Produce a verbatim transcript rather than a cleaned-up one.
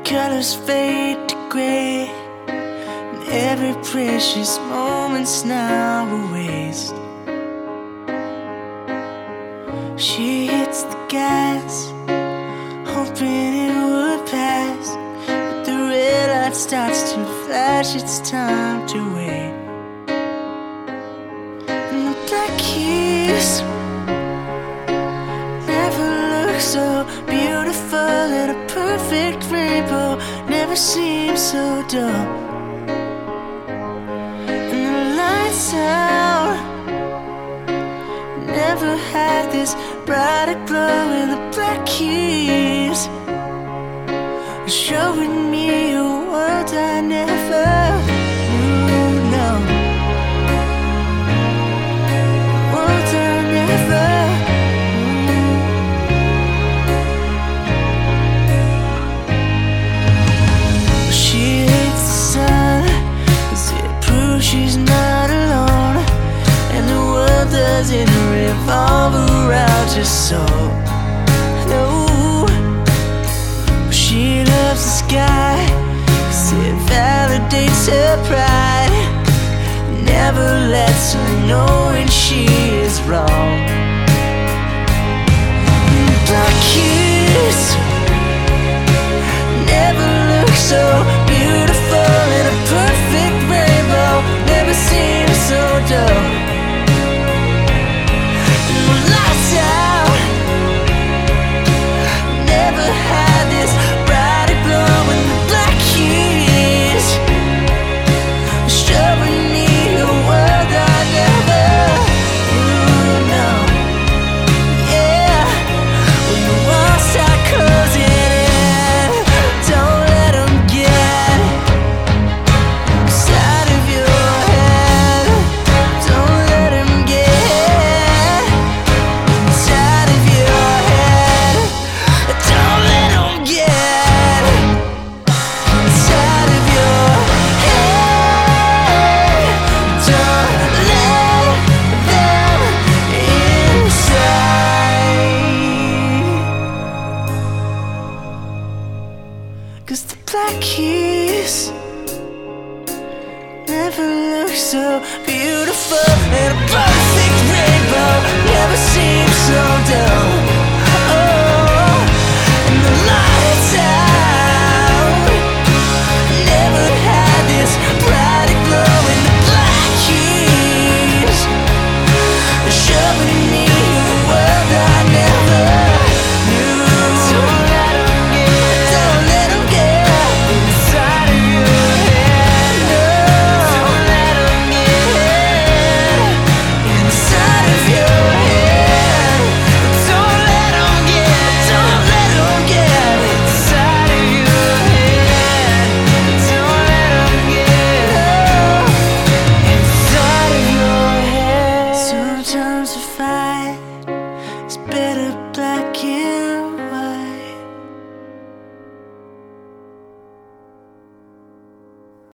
colors fade to gray, and every precious moment's now a waste. She hits the gas, hoping it would pass, but the red light starts to flash. It's time to wait. And the black keys never look so beautiful, and a perfect rainbow never seems so dull. And the lights out never had this brighter glow, and the black keys are showing me a world I never knew. No, world I never knew. She hates the sun 'cause it proves she's not alone, and the world doesn't revolve around her soul. No, but she loves the sky 'cause it validates her pride, never lets her know when she is wrong. Black keys never look so beautiful, and a perfect rainbow never seems so dull. Lights out never had this brighter glow, and the black keys are showing me a world I never knew. No, yeah, when the walls start closing in, don't let them get inside of your head. Don't let them get inside of your head. Don't let them get inside of your head. Don't let them inside. 'Cause the black keys never look so beautiful, and a perfect rainbow never seems so dull.